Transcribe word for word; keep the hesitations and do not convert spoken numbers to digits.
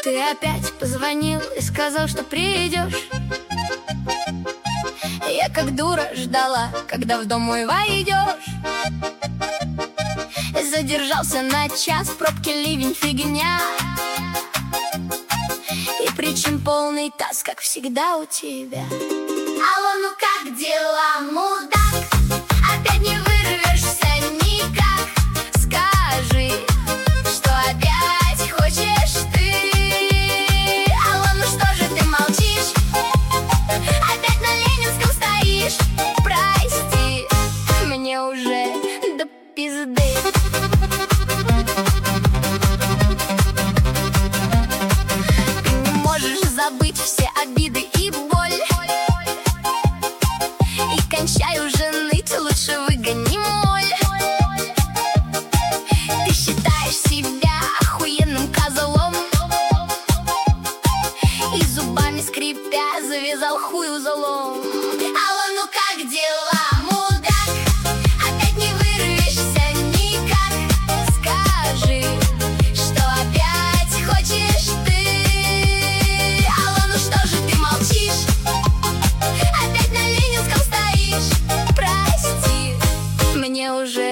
Ты опять позвонил и сказал, что придешь. Я как дура ждала, когда в дом мой войдешь. Задержался на час, пробки, ливень, фигня. И причин полный таз, как всегда у тебя. Алло, ну как дела, мудак? Опять не вырвешься никак. Скажи, что опять хочешь ты. Алло, ну что же ты молчишь? Опять на Ленинском стоишь. Прости, мне уже до пизды. Ты не можешь забыть все обиды и боль. И кончай уже ныть, лучше выгони моль. Ты считаешь себя охуенным козлом и зубами скрипя завязал хуй узлом. Алло, ну как дела, мудак? Опять не вырвешься никак. Скажи, что опять хочешь ты. Алло, ну что же ты молчишь? Опять на Ленинском стоишь. Прости, мне уже